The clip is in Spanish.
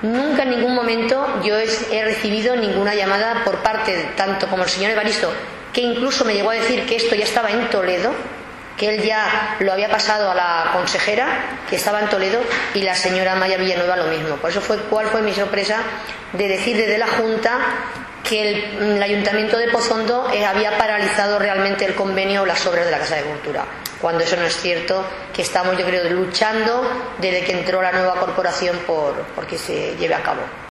Nunca en ningún momento yo he recibido ninguna llamada por parte tanto como el señor Evaristo, que incluso me llegó a decir que esto ya estaba en Toledo, que él ya lo había pasado a la consejera, que estaba en Toledo, y la señora Maya Villanueva lo mismo. Por eso cuál fue mi sorpresa de decir desde la Junta que el Ayuntamiento de Pozondo había paralizado realmente el convenio o las obras de la Casa de Cultura, cuando eso no es cierto, que estamos, yo creo, luchando desde que entró la nueva corporación por que se lleve a cabo.